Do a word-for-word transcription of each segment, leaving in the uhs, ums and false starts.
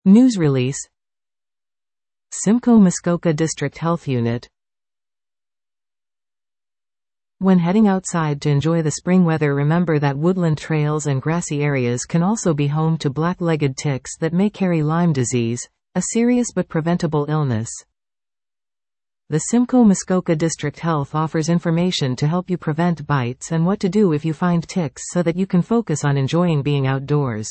News release. Simcoe Muskoka District Health Unit. When heading outside to enjoy the spring weather, remember that woodland trails and grassy areas can also be home to black-legged ticks that may carry Lyme disease, a serious but preventable illness. The Simcoe Muskoka District Health offers information to help you prevent bites and what to do if you find ticks so that you can focus on enjoying being outdoors.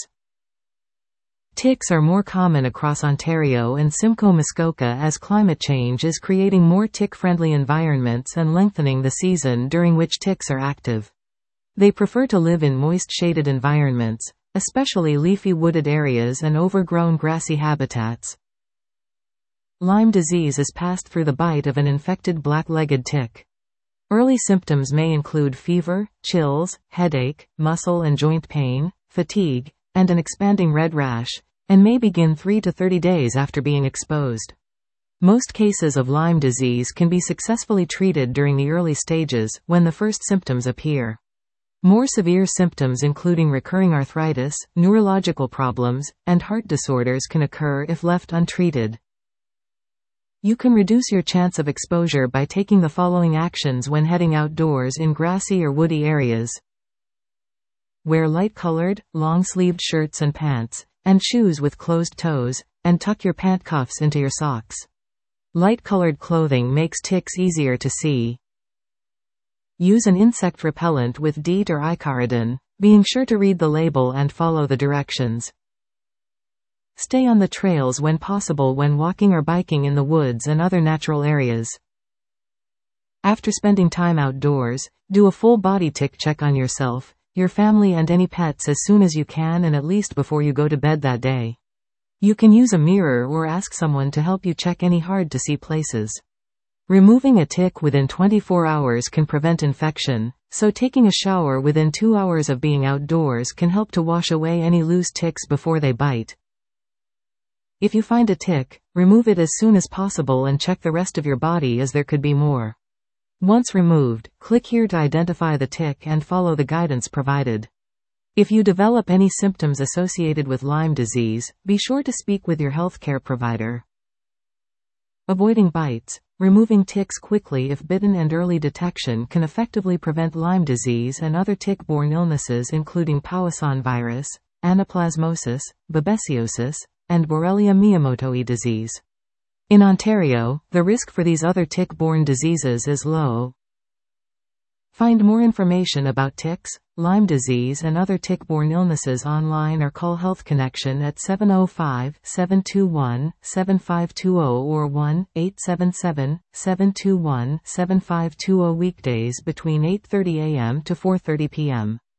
Ticks are more common across Ontario and Simcoe Muskoka as climate change is creating more tick-friendly environments and lengthening the season during which ticks are active. They prefer to live in moist shaded environments, especially leafy wooded areas and overgrown grassy habitats. Lyme disease is passed through the bite of an infected black-legged tick. Early symptoms may include fever, chills, headache, muscle and joint pain, fatigue, and an expanding red rash, and may begin three to thirty days after being exposed. Most cases of Lyme disease can be successfully treated during the early stages, when the first symptoms appear. More severe symptoms including recurring arthritis, neurological problems, and heart disorders can occur if left untreated. You can reduce your chance of exposure by taking the following actions when heading outdoors in grassy or woody areas. Wear light-colored, long-sleeved shirts and pants, and shoes with closed toes, and tuck your pant cuffs into your socks. Light-colored clothing makes ticks easier to see. Use an insect repellent with DEET or Icaridin, being sure to read the label and follow the directions. Stay on the trails when possible when walking or biking in the woods and other natural areas. After spending time outdoors, do a full body tick check on yourself, your family and any pets as soon as you can and at least before you go to bed that day. You can use a mirror or ask someone to help you check any hard-to-see places. Removing a tick within twenty-four hours can prevent infection, so taking a shower within two hours of being outdoors can help to wash away any loose ticks before they bite. If you find a tick, remove it as soon as possible and check the rest of your body as there could be more. Once removed, click here to identify the tick and follow the guidance provided. If you develop any symptoms associated with Lyme disease, be sure to speak with your healthcare provider. Avoiding bites. Removing ticks quickly if bitten and early detection can effectively prevent Lyme disease and other tick-borne illnesses including Powassan virus, anaplasmosis, babesiosis, and Borrelia miyamotoi disease. In Ontario, the risk for these other tick-borne diseases is low. Find more information about ticks, Lyme disease and other tick-borne illnesses online or call Health Connection at seven oh five, seven two one, seven five two zero or one eight seven seven, seven two one, seven five two zero weekdays between eight thirty a m to four thirty p m